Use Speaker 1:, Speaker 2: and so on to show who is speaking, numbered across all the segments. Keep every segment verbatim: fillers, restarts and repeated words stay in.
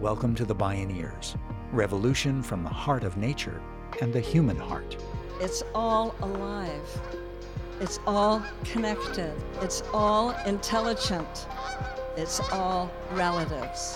Speaker 1: Welcome to the Bioneers, revolution from the heart of nature and the human heart.
Speaker 2: It's all alive. It's all connected. It's all intelligent. It's all relatives.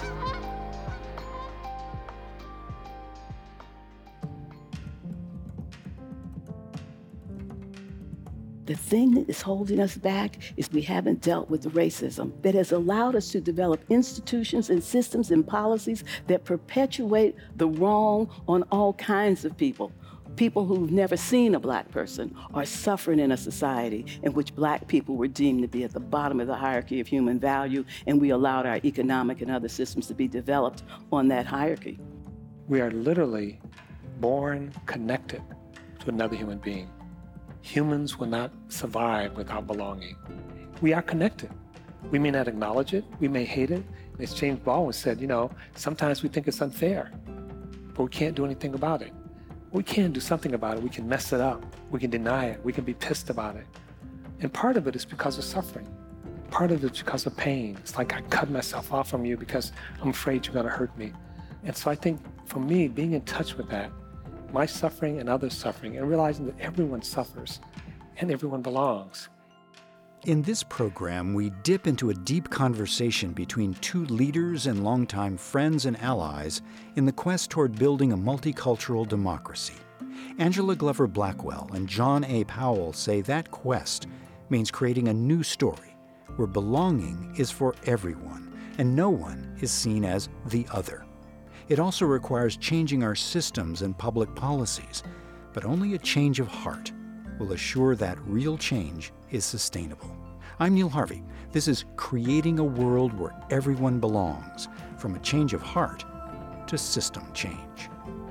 Speaker 3: The thing that is holding us back is we haven't dealt with the racism that has allowed us to develop institutions and systems and policies that perpetuate the wrong on all kinds of people. People who've never seen a black person are suffering in a society in which black people were deemed to be at the bottom of the hierarchy of human value, and we allowed our economic and other systems to be developed on that hierarchy.
Speaker 4: We are literally born connected to another human being. Humans will not survive without belonging. We are connected. We may not acknowledge it, we may hate it. As James Baldwin said, you know, sometimes we think it's unfair, but we can't do anything about it. We can do something about it. We can mess it up. We can deny it. We can be pissed about it. And part of it is because of suffering. Part of it is because of pain. It's like I cut myself off from you because I'm afraid you're going to hurt me. And so I think for me, being in touch with that, my suffering and others' suffering, and realizing that everyone suffers and everyone belongs.
Speaker 1: In this program, we dip into a deep conversation between two leaders and longtime friends and allies in the quest toward building a multicultural democracy. Angela Glover Blackwell and John A. Powell say that quest means creating a new story where belonging is for everyone and no one is seen as the other. It also requires changing our systems and public policies, but only a change of heart will assure that real change is sustainable. I'm Neil Harvey. This is Creating a World Where Everyone Belongs, from a change of heart to system change.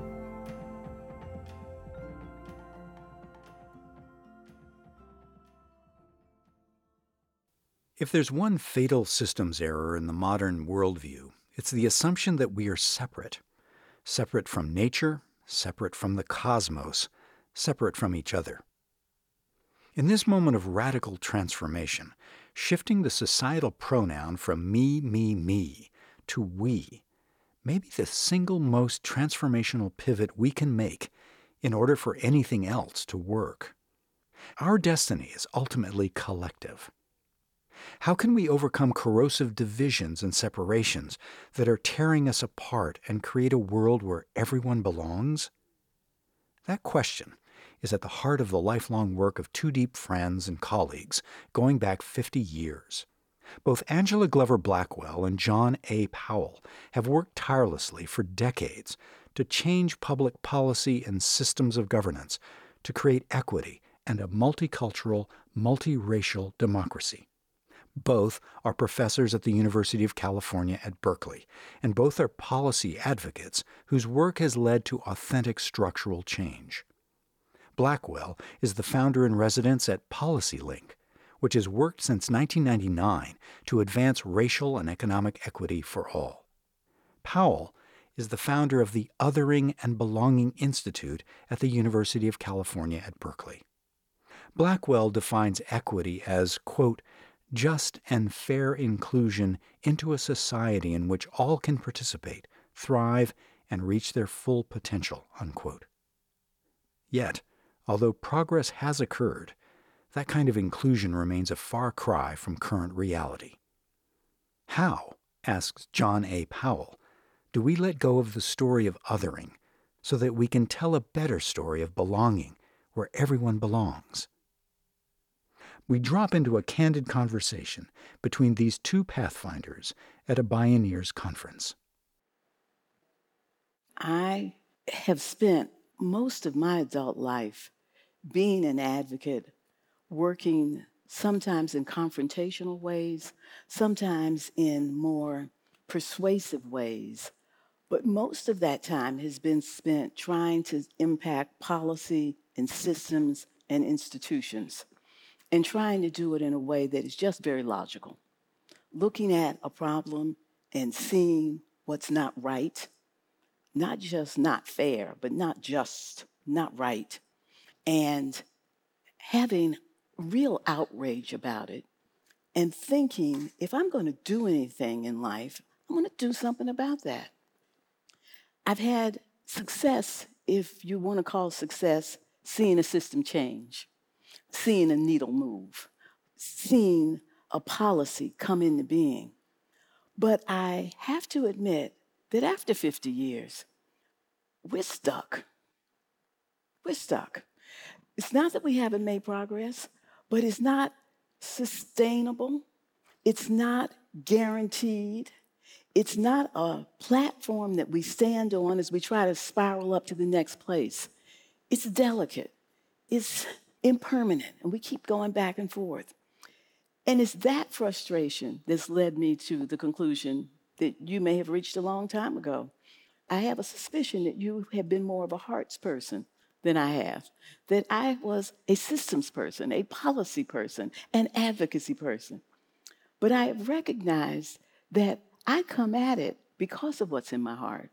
Speaker 1: If there's one fatal systems error in the modern worldview, it's the assumption that we are separate. Separate from nature, separate from the cosmos, separate from each other. In this moment of radical transformation, shifting the societal pronoun from me, me, me to we may be the single most transformational pivot we can make in order for anything else to work. Our destiny is ultimately collective. How can we overcome corrosive divisions and separations that are tearing us apart and create a world where everyone belongs? That question is at the heart of the lifelong work of two deep friends and colleagues going back fifty years. Both Angela Glover Blackwell and John A. Powell have worked tirelessly for decades to change public policy and systems of governance to create equity and a multicultural, multiracial democracy. Both are professors at the University of California at Berkeley, and both are policy advocates whose work has led to authentic structural change. Blackwell is the founder-in-residence at PolicyLink, which has worked since nineteen ninety-nine to advance racial and economic equity for all. Powell is the founder of the Othering and Belonging Institute at the University of California at Berkeley. Blackwell defines equity as, quote, just and fair inclusion into a society in which all can participate, thrive, and reach their full potential, unquote. Yet, although progress has occurred, that kind of inclusion remains a far cry from current reality. How, asks John A. Powell, do we let go of the story of othering so that we can tell a better story of belonging where everyone belongs? We drop into a candid conversation between these two pathfinders at a Bioneers conference.
Speaker 3: I have spent most of my adult life being an advocate, working sometimes in confrontational ways, sometimes in more persuasive ways. But most of that time has been spent trying to impact policy and systems and institutions, and trying to do it in a way that is just very logical. Looking at a problem and seeing what's not right, not just not fair, but not just not right, and having real outrage about it, and thinking, if I'm going to do anything in life, I'm going to do something about that. I've had success, if you want to call success, seeing a system change, seeing a needle move, seeing a policy come into being. But I have to admit that after fifty years, we're stuck. We're stuck. It's not that we haven't made progress, but it's not sustainable. It's not guaranteed. It's not a platform that we stand on as we try to spiral up to the next place. It's delicate. It's impermanent, and we keep going back and forth. And it's that frustration that's led me to the conclusion that you may have reached a long time ago. I have a suspicion that you have been more of a hearts person than I have, that I was a systems person, a policy person, an advocacy person. But I have recognized that I come at it because of what's in my heart,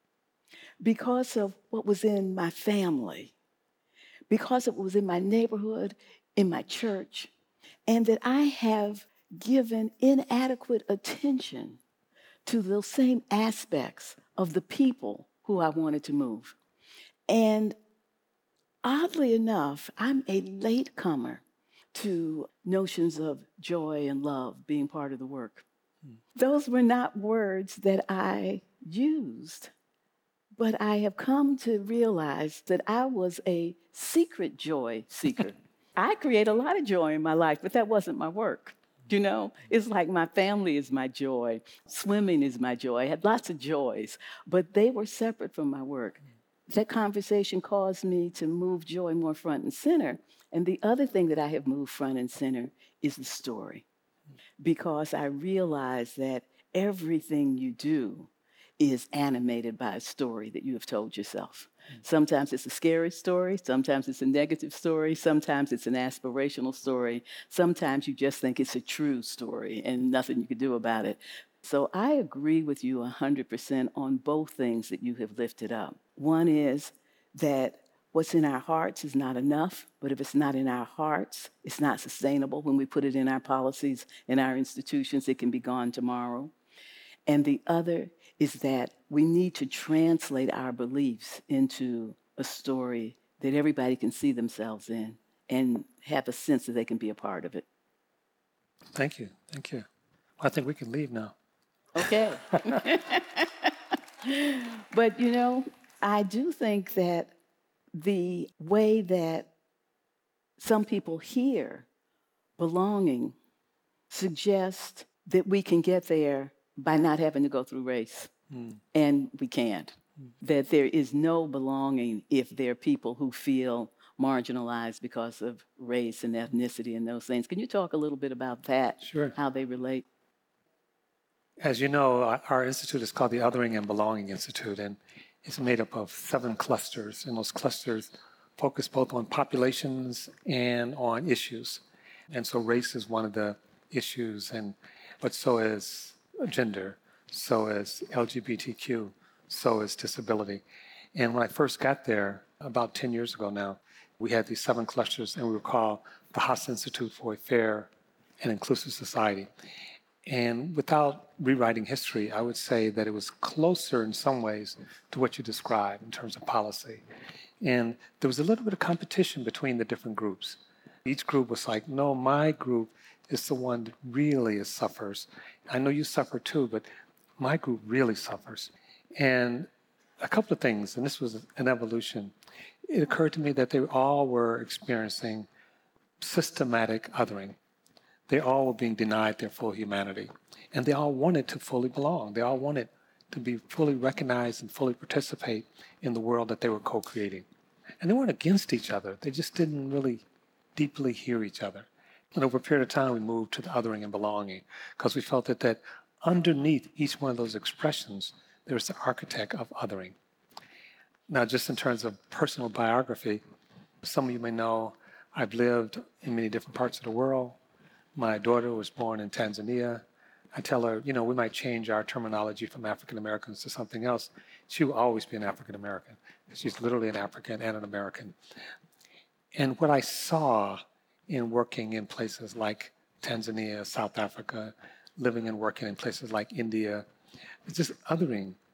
Speaker 3: because of what was in my family, because of what was in my neighborhood, in my church, and that I have given inadequate attention to those same aspects of the people who I wanted to move. And oddly enough, I'm a latecomer to notions of joy and love being part of the work. Hmm. Those were not words that I used, but I have come to realize that I was a secret joy seeker. I create a lot of joy in my life, but that wasn't my work. You know, it's like my family is my joy. Swimming is my joy. I had lots of joys, but they were separate from my work. That conversation caused me to move joy more front and center. And the other thing that I have moved front and center is the story, because I realize that everything you do is animated by a story that you have told yourself. Sometimes it's a scary story, sometimes it's a negative story, sometimes it's an aspirational story, sometimes you just think it's a true story and nothing you can do about it. So I agree with you one hundred percent on both things that you have lifted up. One is that what's in our hearts is not enough, but if it's not in our hearts, it's not sustainable. When we put it in our policies, in our institutions, it can be gone tomorrow. And the other is that we need to translate our beliefs into a story that everybody can see themselves in and have a sense that they can be a part of it.
Speaker 4: Thank you. Thank you. I think we can leave now.
Speaker 3: Okay. But, you know, I do think that the way that some people hear belonging suggests that we can get there by not having to go through race. Mm. And we can't. Mm. That there is no belonging if there are people who feel marginalized because of race and ethnicity and those things. Can you talk a little bit about that?
Speaker 4: Sure.
Speaker 3: How they relate?
Speaker 4: As you know, our institute is called the Othering and Belonging Institute, and it's made up of seven clusters, and those clusters focus both on populations and on issues. And so race is one of the issues, and but so is gender, so is L G B T Q, so is disability. And when I first got there, about ten years ago now, we had these seven clusters, and we were called the Haas Institute for a Fair and Inclusive Society. And without rewriting history, I would say that it was closer in some ways to what you described in terms of policy. And there was a little bit of competition between the different groups. Each group was like, no, my group is the one that really suffers. I know you suffer too, but my group really suffers. And a couple of things, and this was an evolution. It occurred to me that they all were experiencing systematic othering. They all were being denied their full humanity. And they all wanted to fully belong. They all wanted to be fully recognized and fully participate in the world that they were co-creating. And they weren't against each other. They just didn't really deeply hear each other. And over a period of time, we moved to the othering and belonging because we felt that, that underneath each one of those expressions, there was the architect of othering. Now, just in terms of personal biography, some of you may know I've lived in many different parts of the world. My daughter was born in Tanzania. I tell her, you know, we might change our terminology from African Americans to something else. She will always be an African American. She's literally an African and an American. And what I saw in working in places like Tanzania, South Africa, living and working in places like India, it's just othering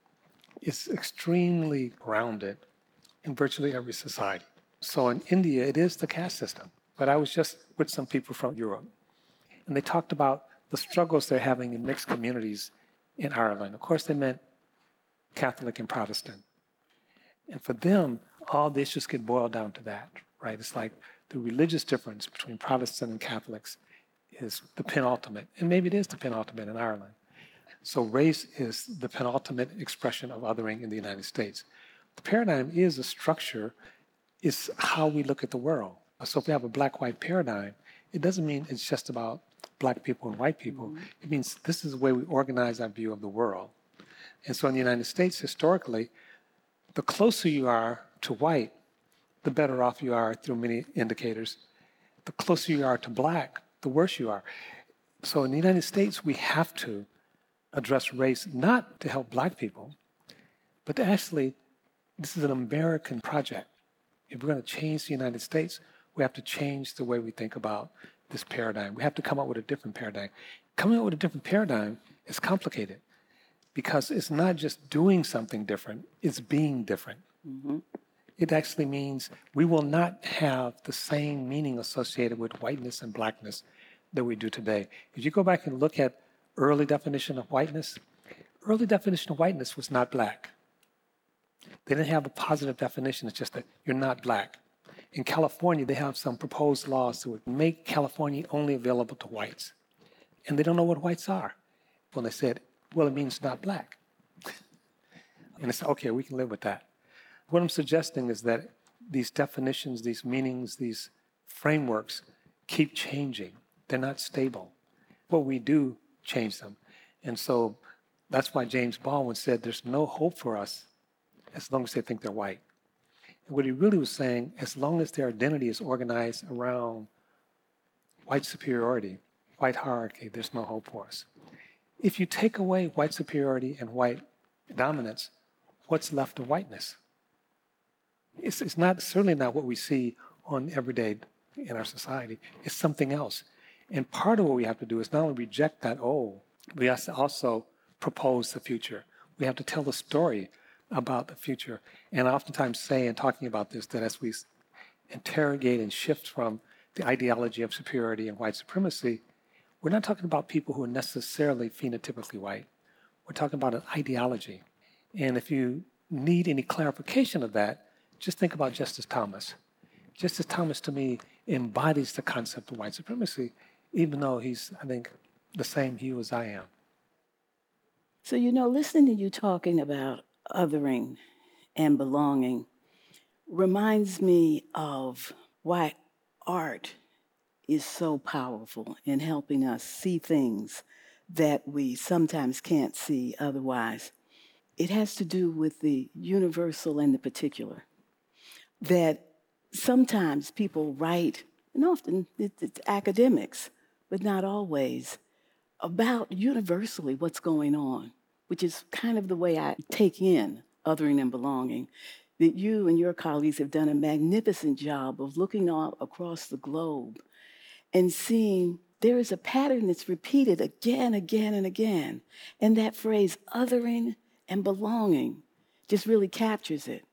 Speaker 4: is extremely grounded in virtually every society. So in India, it is the caste system. But I was just with some people from Europe, and they talked about the struggles they're having in mixed communities in Ireland. Of course, they meant Catholic and Protestant. And for them, all the issues get boiled down to that, right? It's like the religious difference between Protestant and Catholics is the penultimate, and maybe it is the penultimate in Ireland. So race is the penultimate expression of othering in the United States. The paradigm is a structure, it's how we look at the world. So if we have a black-white paradigm, it doesn't mean it's just about black people and white people. Mm-hmm. It means this is the way we organize our view of the world. And so in the United States, historically, the closer you are to white, the better off you are through many indicators. The closer you are to black, the worse you are. So in the United States, we have to address race not to help black people, but to actually, this is an American project. If we're going to change the United States, we have to change the way we think about this paradigm. We have to come up with a different paradigm. Coming up with a different paradigm is complicated because it's not just doing something different, it's being different. Mm-hmm. It actually means we will not have the same meaning associated with whiteness and blackness that we do today. If you go back and look at early definition of whiteness, early definition of whiteness was not black. They didn't have a positive definition, it's just that you're not black. In California, they have some proposed laws that would make California only available to whites. And they don't know what whites are. When they said, well, it means not black. And they said, okay, we can live with that. What I'm suggesting is that these definitions, these meanings, these frameworks keep changing. They're not stable. What we do, change them. And so that's why James Baldwin said there's no hope for us as long as they think they're white. And what he really was saying, as long as their identity is organized around white superiority, white hierarchy, there's no hope for us. If you take away white superiority and white dominance, what's left of whiteness? It's, it's not certainly not what we see on everyday in our society. It's something else. And part of what we have to do is not only reject that old, we have to also propose the future. We have to tell the story about the future. And I oftentimes say in talking about this that as we interrogate and shift from the ideology of superiority and white supremacy, we're not talking about people who are necessarily phenotypically white. We're talking about an ideology. And if you need any clarification of that, just think about Justice Thomas. Justice Thomas, to me, embodies the concept of white supremacy, even though he's, I think, the same hue as I am.
Speaker 3: So, you know, listening to you talking about othering and belonging reminds me of why art is so powerful in helping us see things that we sometimes can't see otherwise. It has to do with the universal and the particular. That sometimes people write, and often it's academics, but not always, about universally what's going on, which is kind of the way I take in othering and belonging. That you and your colleagues have done a magnificent job of looking all across the globe and seeing there is a pattern that's repeated again, again, and again. And that phrase, othering and belonging, just really captures it.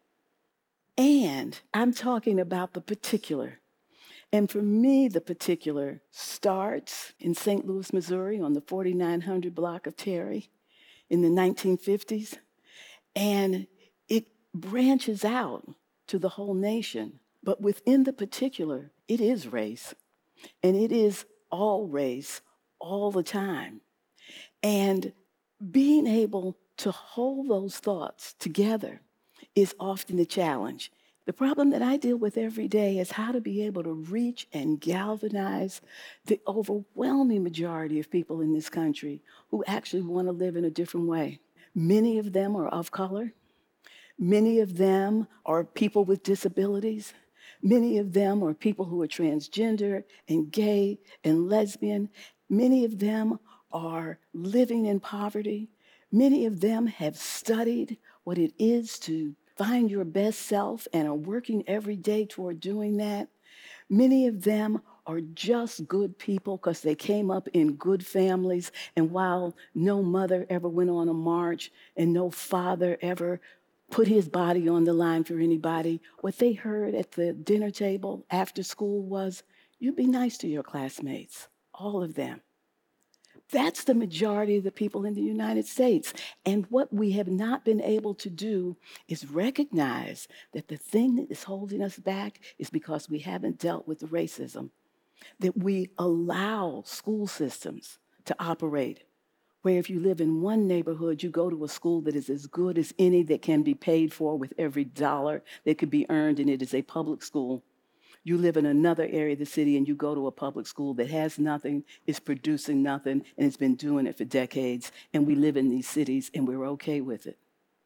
Speaker 3: And I'm talking about the particular. And for me, the particular starts in Saint Louis, Missouri, on the forty-nine hundred block of Terry in the nineteen fifties. And it branches out to the whole nation. But within the particular, it is race. And it is all race all the time. And being able to hold those thoughts together is often the challenge. The problem that I deal with every day is how to be able to reach and galvanize the overwhelming majority of people in this country who actually want to live in a different way. Many of them are of color. Many of them are people with disabilities. Many of them are people who are transgender and gay and lesbian. Many of them are living in poverty. Many of them have studied what it is to find your best self and are working every day toward doing that. Many of them are just good people because they came up in good families. And while no mother ever went on a march and no father ever put his body on the line for anybody, what they heard at the dinner table after school was, you be nice to your classmates, all of them. That's the majority of the people in the United States. And what we have not been able to do is recognize that the thing that is holding us back is because we haven't dealt with the racism, that we allow school systems to operate where if you live in one neighborhood, you go to a school that is as good as any that can be paid for with every dollar that could be earned, and it is a public school. You live in another area of the city and you go to a public school that has nothing, is producing nothing, and has been doing it for decades, and we live in these cities and we're okay with it.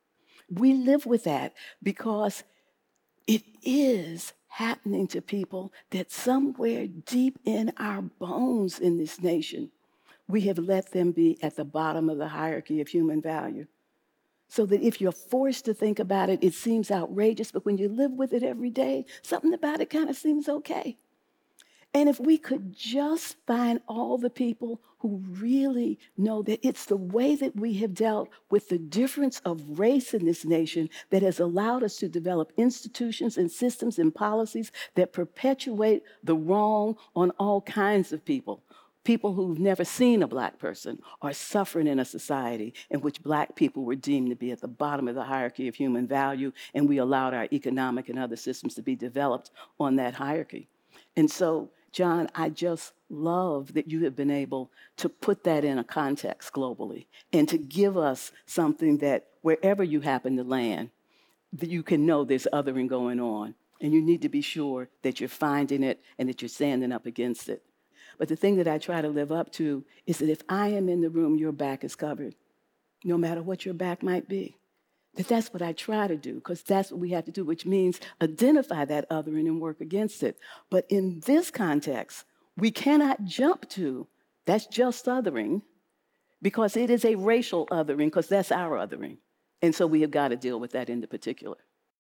Speaker 3: We live with that because it is happening to people that somewhere deep in our bones in this nation, we have let them be at the bottom of the hierarchy of human value. So that if you're forced to think about it, it seems outrageous, but when you live with it every day, something about it kind of seems okay. And if we could just find all the people who really know that it's the way that we have dealt with the difference of race in this nation that has allowed us to develop institutions and systems and policies that perpetuate the wrong on all kinds of people. People who've never seen a Black person are suffering in a society in which Black people were deemed to be at the bottom of the hierarchy of human value, and we allowed our economic and other systems to be developed on that hierarchy. And so, John, I just love that you have been able to put that in a context globally and to give us something that wherever you happen to land, that you can know there's othering going on. And you need to be sure that you're finding it and that you're standing up against it. But the thing that I try to live up to is that if I am in the room, your back is covered, no matter what your back might be. That that's what I try to do, because that's what we have to do, which means identify that othering and work against it. But in this context, we cannot jump to that's just othering, because it is a racial othering, because that's our othering. And so we have got to deal with that in the particular.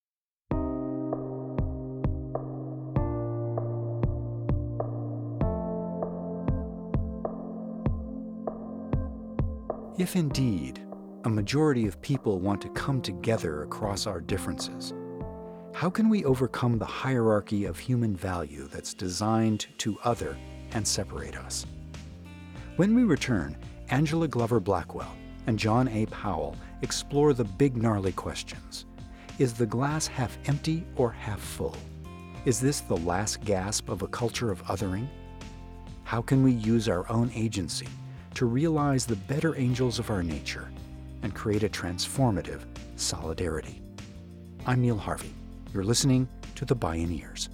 Speaker 1: If indeed a majority of people want to come together across our differences, how can we overcome the hierarchy of human value that's designed to other and separate us? When we return, Angela Glover Blackwell and John A. Powell explore the big gnarly questions. Is the glass half empty or half full? Is this the last gasp of a culture of othering? How can we use our own agency to realize the better angels of our nature and create a transformative solidarity? I'm Neil Harvey. You're listening to The Bioneers.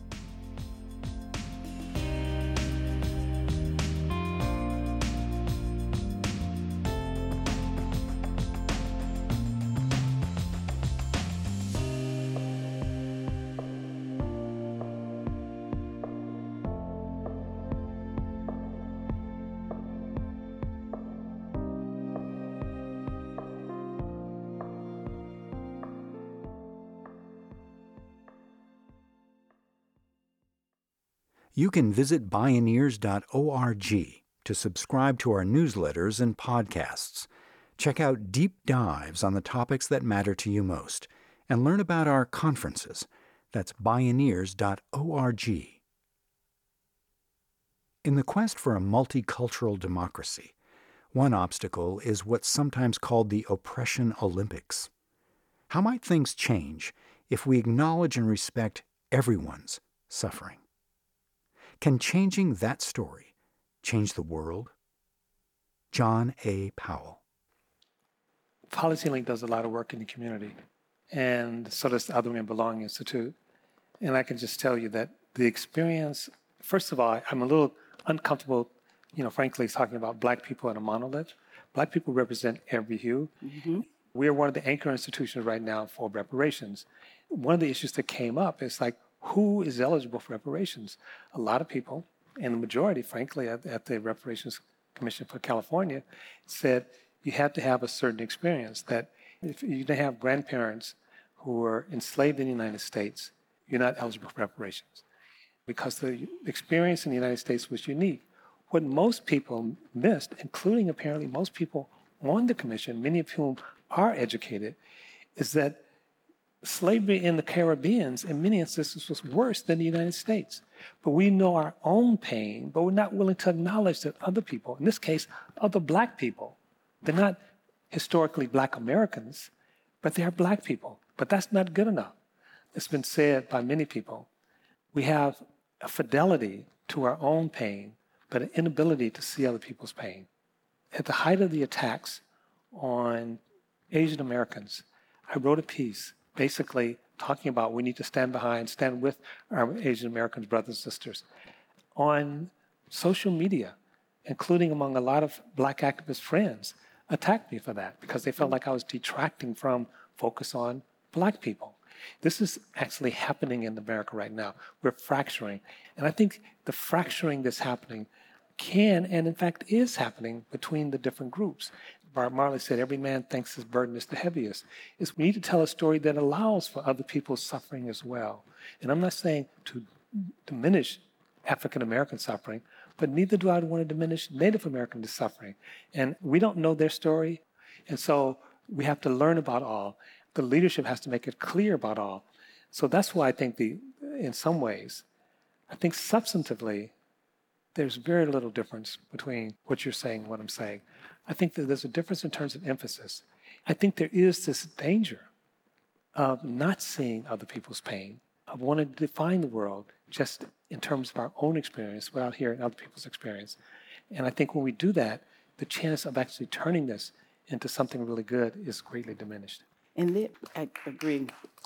Speaker 1: You can visit bioneers dot org to subscribe to our newsletters and podcasts, check out deep dives on the topics that matter to you most, and learn about our conferences. That's bioneers dot org. In the quest for a multicultural democracy, one obstacle is what's sometimes called the oppression Olympics. How might things change if we acknowledge and respect everyone's suffering? Can changing that story change the world? John A. Powell.
Speaker 4: PolicyLink does a lot of work in the community, and so does the Othering and Belonging Institute. And I can just tell you that the experience, first of all, I'm a little uncomfortable, you know, frankly, talking about Black people in a monolith. Black people represent every hue. Mm-hmm. We are one of the anchor institutions right now for reparations. One of the issues that came up is like, who is eligible for reparations? A lot of people, and the majority, frankly, at, at the Reparations Commission for California, said you had to have a certain experience, that if you didn't have grandparents who were enslaved in the United States, you're not eligible for reparations. because the experience in the United States was unique. What most people missed, including apparently most people on the commission, many of whom are educated, is that slavery in the Caribbean, in many instances, was worse than the United States. But we know our own pain, but we're not willing to acknowledge that other people, in this case, other black people, they're not historically black Americans, but they are black people. But that's not good enough. It's been said by many people. We have a fidelity to our own pain, but an inability to see other people's pain. At the height of the attacks on Asian Americans, I wrote a piece basically talking about we need to stand behind, stand with our Asian Americans, brothers and sisters. On social media, including among a lot of black activist friends, attacked me for that because they felt like I was detracting from focus on black people. This is actually happening in America right now. We're fracturing. And I think the fracturing that's happening can, and in fact is happening between the different groups. Bob Marley said, every man thinks his burden is the heaviest. Is we need to tell a story that allows for other people's suffering as well. And I'm not saying to diminish African American suffering, but neither do I want to diminish Native American suffering. And we don't know their story. And so we have to learn about all. The leadership has to make it clear about all. So that's why I think the, in some ways, I think substantively, there's very little difference between what you're saying and what I'm saying. I think that there's a difference in terms of emphasis. I think there is this danger of not seeing other people's pain, of wanting to define the world just in terms of our own experience without hearing other people's experience. And I think when we do that, the chance of actually turning this into something really good is greatly diminished.
Speaker 3: And there, I agree.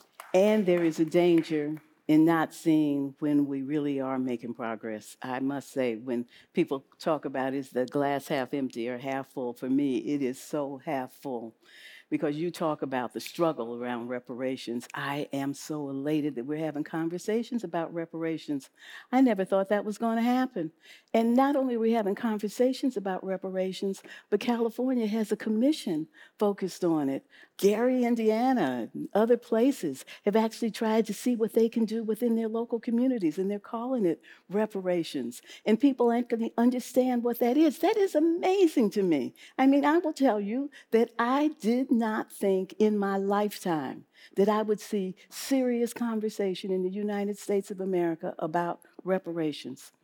Speaker 3: And there is a danger in not seeing when we really are making progress. I must say, when people talk about is the glass half empty or half full, for me, it is so half full. Because you talk about the struggle around reparations. I am so elated that we're having conversations about reparations. I never thought that was going to happen. And not only are we having conversations about reparations, but California has a commission focused on it. Gary, Indiana, and other places have actually tried to see what they can do within their local communities, and they're calling it reparations. And people aren't going to understand what that is. That is amazing to me. I mean, I will tell you that I did not think in my lifetime that I would see serious conversation in the United States of America about reparations.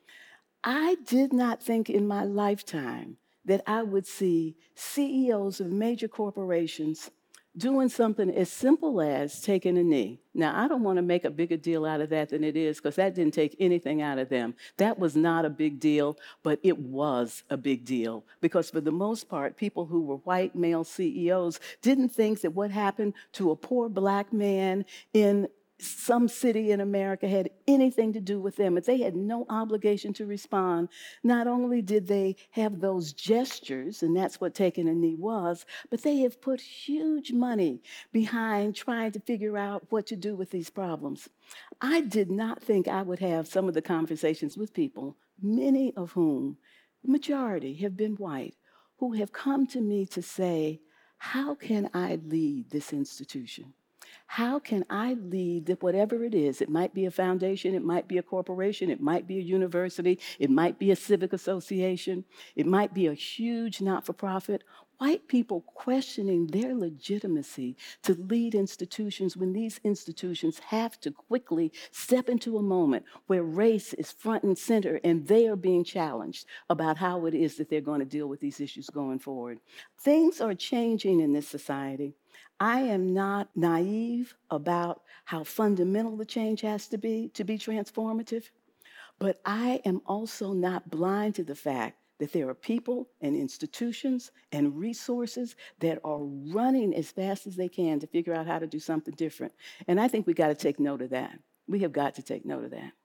Speaker 3: I did not think in my lifetime that I would see C E Os of major corporations doing something as simple as taking a knee. Now, I don't want to make a bigger deal out of that than it is, because that didn't take anything out of them. That was not a big deal, but it was a big deal, because for the most part, people who were white male C E Os didn't think that what happened to a poor black man in some city in America had anything to do with them. If they had no obligation to respond, not only did they have those gestures, and that's what taking a knee was, but they have put huge money behind trying to figure out what to do with these problems. I did not think I would have some of the conversations with people, many of whom, majority, have been white, who have come to me to say, how can I lead this institution? How can I lead that whatever it is? It might be a foundation, it might be a corporation, it might be a university, it might be a civic association, it might be a huge not-for-profit. White people questioning their legitimacy to lead institutions when these institutions have to quickly step into a moment where race is front and center and they are being challenged about how it is that they're going to deal with these issues going forward. Things are changing in this society. I am not naive about how fundamental the change has to be to be transformative, but I am also not blind to the fact that there are people and institutions and resources that are running as fast as they can to figure out how to do something different. And I think we got to take note of that. We have got to take note of that.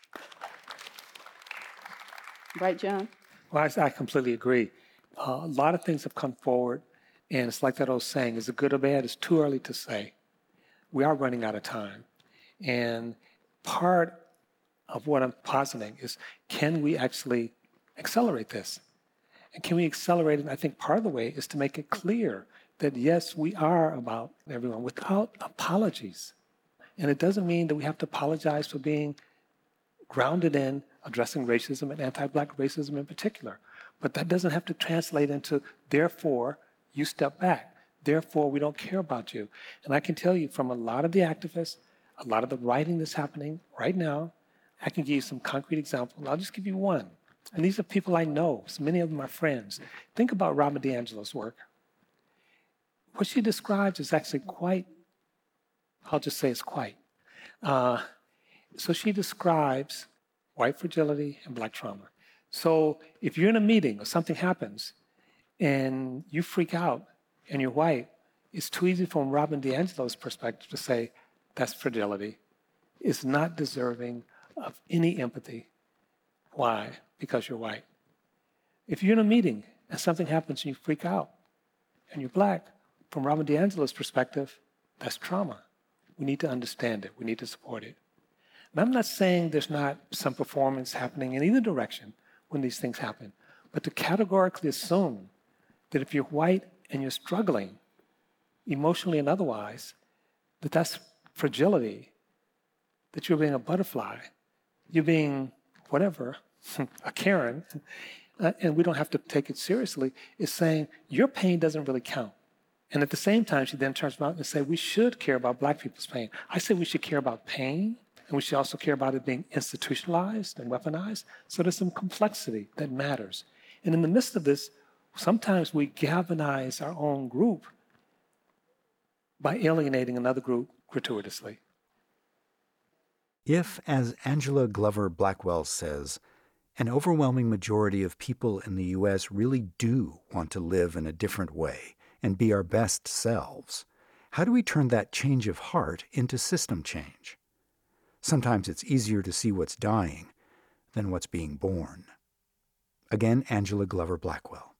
Speaker 3: Right, John?
Speaker 4: Well, I, I completely agree. Uh, a lot of things have come forward. And it's like that old saying, is it good or bad? It's too early to say. We are running out of time. And part of what I'm positing is, can we actually accelerate this? And can we accelerate it? And I think part of the way is to make it clear that, yes, we are about everyone without apologies. And it doesn't mean that we have to apologize for being grounded in addressing racism and anti-Black racism in particular. But that doesn't have to translate into, therefore, you step back. Therefore, we don't care about you. And I can tell you from a lot of the activists, a lot of the writing that's happening right now, I can give you some concrete examples. I'll just give you one. And these are people I know. So many of them are friends. Think about Robin DiAngelo's work. What she describes is actually quite, I'll just say it's quite. Uh, so she describes white fragility and Black trauma. So if you're in a meeting or something happens and you freak out and you're white, it's too easy from Robin DiAngelo's perspective to say, that's fragility. It's not deserving of any empathy. Why? Because you're white. If you're in a meeting and something happens and you freak out and you're Black, from Robin DiAngelo's perspective, that's trauma. We need to understand it. We need to support it. And I'm not saying there's not some performance happening in either direction when these things happen, but to categorically assume that if you're white and you're struggling, emotionally and otherwise, that that's fragility, that you're being a butterfly, you're being whatever, a Karen, uh, and we don't have to take it seriously, is saying your pain doesn't really count. And at the same time, she then turns around and says, we should care about Black people's pain. I say we should care about pain, and we should also care about it being institutionalized and weaponized. So there's some complexity that matters. And in the midst of this, sometimes we galvanize our own group by alienating another group gratuitously.
Speaker 1: If, as Angela Glover Blackwell says, an overwhelming majority of people in the U S really do want to live in a different way and be our best selves, how do we turn that change of heart into system change? Sometimes it's easier to see what's dying than what's being born. Again, Angela Glover Blackwell.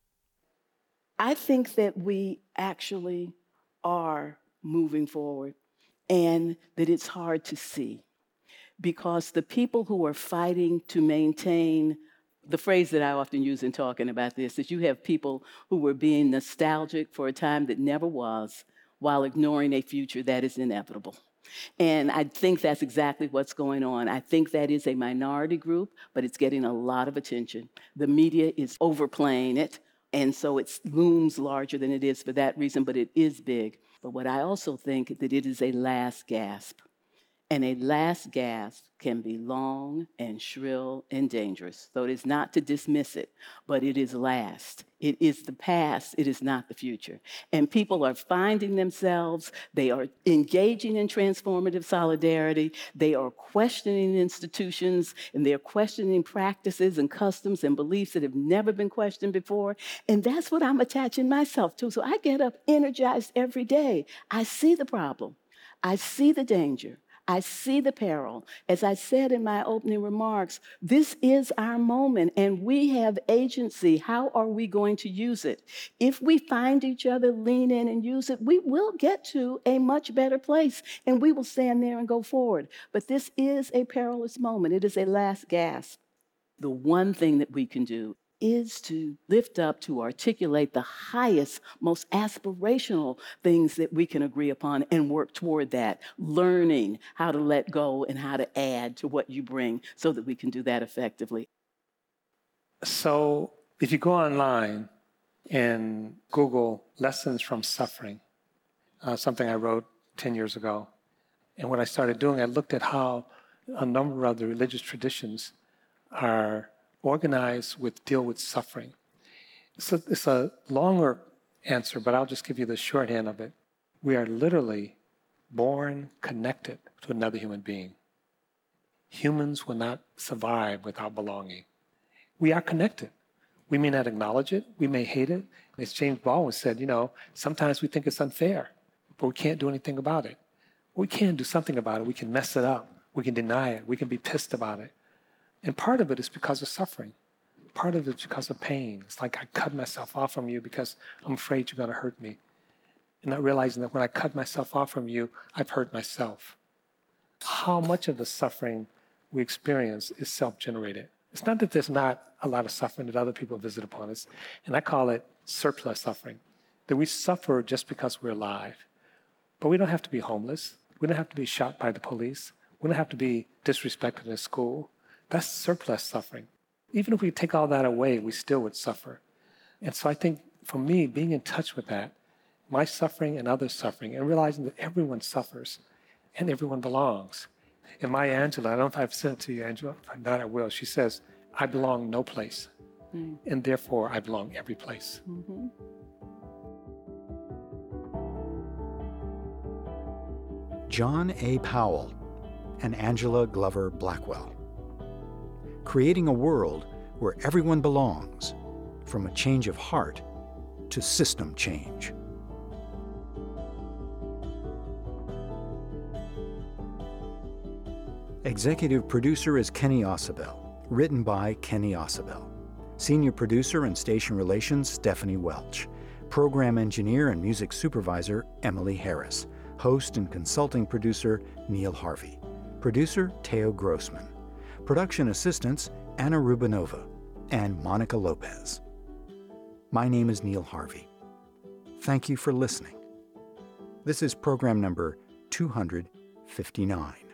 Speaker 3: I think that we actually are moving forward and that it's hard to see because the people who are fighting to maintain the phrase that I often use in talking about this is you have people who were being nostalgic for a time that never was while ignoring a future that is inevitable. And I think that's exactly what's going on. I think that is a minority group, but it's getting a lot of attention. The media is overplaying it, and so it looms larger than it is for that reason, but it is big. But what I also think that it is a last gasp. And a last gasp can be long and shrill and dangerous. So it is not to dismiss it, but it is last. It is the past. It is not the future. And people are finding themselves. They are engaging in transformative solidarity. They are questioning institutions, and they are questioning practices and customs and beliefs that have never been questioned before. And that's what I'm attaching myself to. So I get up energized every day. I see the problem. I see the danger. I see the peril. As I said in my opening remarks, this is our moment and we have agency. How are we going to use it? If we find each other, lean in and use it, we will get to a much better place and we will stand there and go forward. But this is a perilous moment. It is a last gasp. The one thing that we can do is to lift up, to articulate the highest, most aspirational things that we can agree upon and work toward that, learning how to let go and how to add to what you bring so that we can do that effectively.
Speaker 4: So if you go online and Google lessons from suffering, uh, something I wrote ten years ago, and what I started doing, I looked at how a number of the religious traditions are organized with deal with suffering. So it's a longer answer, but I'll just give you the shorthand of it. We are literally born connected to another human being. Humans will not survive without belonging. We are connected. We may not acknowledge it. We may hate it. As James Baldwin said, you know, sometimes we think it's unfair, but we can't do anything about it. We can do something about it. We can mess it up. We can deny it. We can be pissed about it. And part of it is because of suffering. Part of it is because of pain. It's like I cut myself off from you because I'm afraid you're going to hurt me. And not realizing that when I cut myself off from you, I've hurt myself. How much of the suffering we experience is self-generated? It's not that there's not a lot of suffering that other people visit upon us. And I call it surplus suffering. That we suffer just because we're alive. But we don't have to be homeless. We don't have to be shot by the police. We don't have to be disrespected in school. That's surplus suffering. Even if we take all that away, we still would suffer. And so I think for me, being in touch with that, my suffering and others' suffering, and realizing that everyone suffers and everyone belongs. And Maya Angelou, I don't know if I've sent it to you, Angela, if not, I will. She says, I belong no place, mm. and therefore I belong every place.
Speaker 3: Mm-hmm.
Speaker 1: John A. Powell and Angela Glover Blackwell. Creating a world where everyone belongs, from a change of heart to system change. Executive producer is Kenny Ausubel, written by Kenny Ausubel. Senior producer and station relations, Stephanie Welch. Program engineer and music supervisor, Emily Harris. Host and consulting producer, Neil Harvey. Producer, Teo Grossman. Production assistants, Anna Rubinova and Monica Lopez. My name is Neil Harvey. Thank you for listening. This is program number two hundred fifty-nine.